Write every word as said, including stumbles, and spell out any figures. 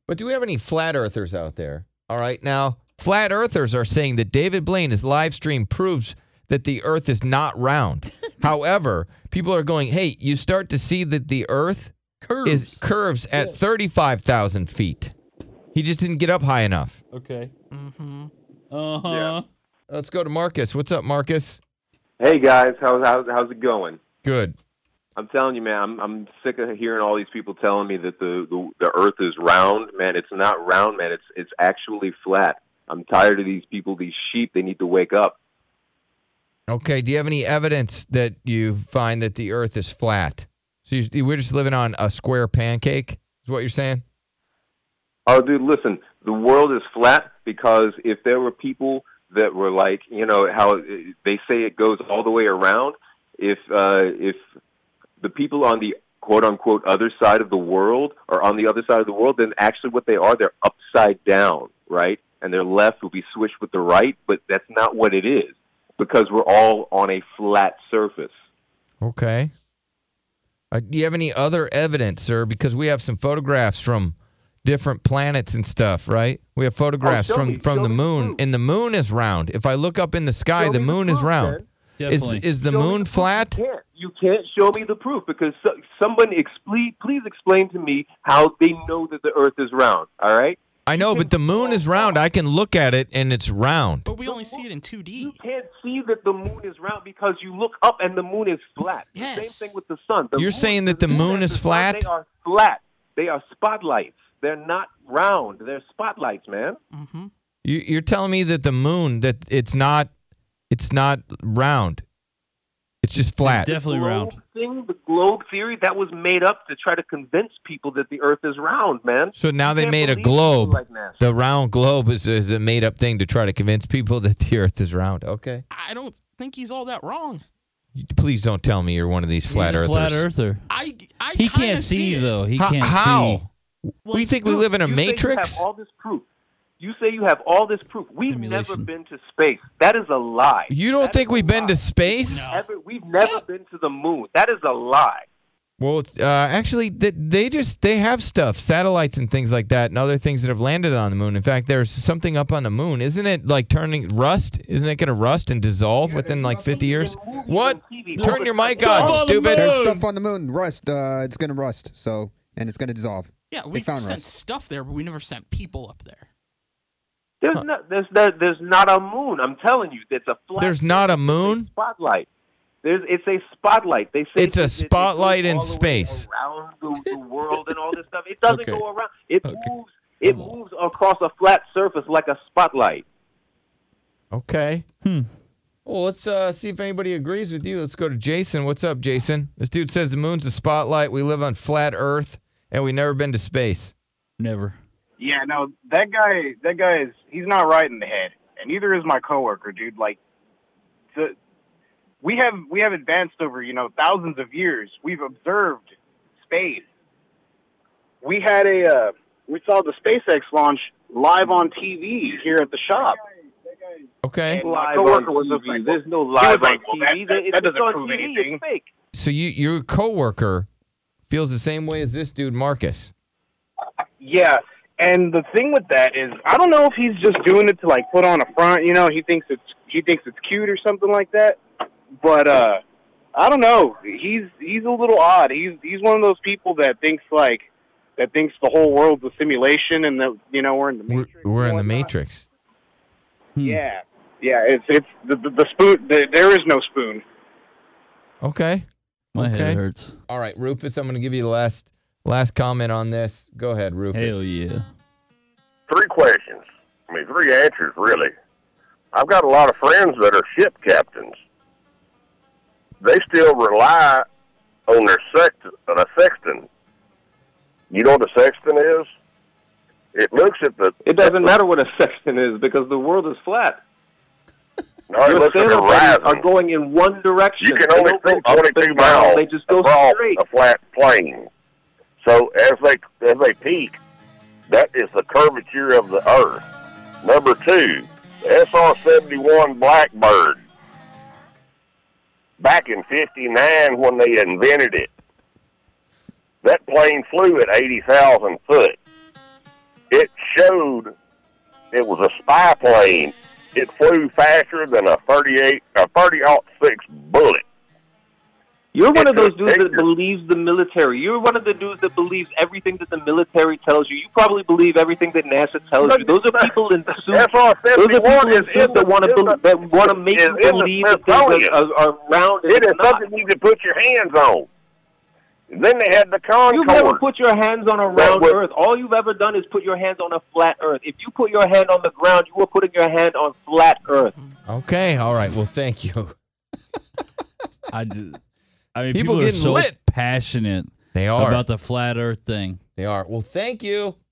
But do we have any flat earthers out there? All right. Now, flat earthers are saying that David Blaine, his live stream proves that the earth is not round. However, people are going, hey, you start to see that the earth Curves. is curves at thirty-five thousand feet. He just didn't get up high enough. Okay. Mm-hmm. Uh-huh. Yeah. Let's go to Marcus. What's up, Marcus? Hey guys, how's how's how's it going? Good. I'm telling you, man, I'm I'm sick of hearing all these people telling me that the, the the Earth is round. Man, it's not round, man. It's it's actually flat. I'm tired of these people, these sheep. They need to wake up. Okay. Do you have any evidence that you find that the earth is flat? So you, we're just living on a square pancake, is what you're saying? Oh, dude, listen, the world is flat because if there were people that were like, you know, how they say it goes all the way around, if uh, if the people on the quote-unquote other side of the world are on the other side of the world, then actually what they are, they're upside down, right? And their left will be switched with the right, but that's not what it is because we're all on a flat surface. Okay. Uh, do you have any other evidence, sir? Because we have some photographs from different planets and stuff, right? We have photographs Oh, show from, me- from show the me the moon, proof. and the moon is round. If I look up in the sky, Show the me the moon is proof, round. man. Is, Definitely. is the Show me moon proof. flat? You can't. You can't show me the proof because so, somebody explain, please explain to me how they know that the Earth is round. All right. I know, but the moon is round. I can look at it, and it's round. But we only see it in two D. You can't see that the moon is round because you look up and the moon is flat. Yes. The same thing with the sun. The You're moon- saying that the moon and is the sun, flat? They are flat. They are spotlights. They're not round. They're spotlights, man. Mm-hmm. You, you're telling me that the moon, that it's not, it's not round. It's just flat. It's definitely globe round. Thing, the globe theory, that was made up to try to convince people that the Earth is round, man. So now You they can't made a believe people globe. like that. The round globe is, is a made-up thing to try to convince people that the earth is round. Okay. I don't think he's all that wrong. Please don't tell me you're one of these flat He's a earthers. flat earther. I, I He kinda can't see, it. though. He How? can't how? see. Do you think we live in a You say matrix? You have all this proof. You say you have all this proof. We've Simulation. never been to space. That is a lie. You don't That think is a we've been lie. to space? No. Ever, we've never been to the moon. That is a lie. Well, uh, actually, they, they just they have stuff, satellites and things like that, and other things that have landed on the moon. In fact, there's something up on the moon. Isn't it like turning rust? Isn't it going to rust and dissolve within like fifty years? What? Turn your mic on, on the stupid. moon. There's stuff on the moon. Rust. Uh, it's gonna rust. So and it's gonna dissolve. Yeah, They we found sent rust. stuff there, but we never sent people up there. There's not. There's there, There's not a moon. I'm telling you, it's a flat. There's not a it's moon? spotlight. There's. It's a spotlight. They say It's a that it- it spotlight goes in all the way space. around the, the world and all this stuff. It doesn't Okay. go around. It Okay. moves. It moves across a flat surface like a spotlight. Okay. Hmm. Well, let's uh, see if anybody agrees with you. Let's go to Jason. What's up, Jason? This dude says the moon's a spotlight. We live on flat Earth, and we've never been to space. Never. Yeah, no, that guy, that guy is, he's not right in the head, and neither is my coworker, dude. Like, the, we have, we have advanced over, you know, thousands of years. We've observed space. We had a, uh, we saw the SpaceX launch live on T V here at the shop. Okay. And my Live on coworker was T V. just like, There's no he was live like, on well, T V. that- that- It's that doesn't on prove T V. anything. It's fake. So you, your coworker feels the same way as this dude, Marcus. Yeah, and the thing with that is, I don't know if he's just doing it to like put on a front. You know, he thinks it's he thinks it's cute or something like that. But uh, I don't know. He's he's a little odd. He's he's one of those people that thinks like that thinks the whole world's a simulation and that you know we're in the We're, matrix. we're and in the whatnot. Matrix. Yeah, yeah. It's it's the the, the spoon. The, there is no spoon. Okay. My Okay. head hurts. All right, Rufus, I'm going to give you the last last comment on this. Go ahead, Rufus. Hell yeah. Three questions. I mean, three answers, really. I've got a lot of friends that are ship captains. They still rely on their sext- on a sextant. You know what a sextant is? It looks at the... It doesn't matter what a sextant is because the world is flat. No, it Your looks at the sail buddies horizon. are going in one direction. You can They only don't go go up twenty-two and down. miles They just go across straight. a flat plane. So as they as they peak, that is the curvature of the Earth. Number two, the S R seventy-one Blackbird. Back in fifty-nine when they invented it, that plane flew at eighty thousand foot. it showed it was a spy plane. It flew faster than a thirty-eight, a thirty aught six bullet. You're one It's of those a dudes that picture. believes the military. You're one of the dudes that believes everything that the military tells you. You probably believe everything that NASA tells you. Those are people in suits. F R Those are people seventy-one in is suits in that want to the, that want to make is you in the believe that things Smithsonian. are, are, are round. And It is it's not. something you can put your hands on. And then they had the You've never Concorde. put your hands on a That round was- Earth. All you've ever done is put your hands on a flat Earth. If you put your hand on the ground, you are putting your hand on flat Earth. Okay, all right. Well, thank you. I, just, I mean, People people, are getting so lit. passionate They are. about the flat Earth thing. They are. Well, thank you.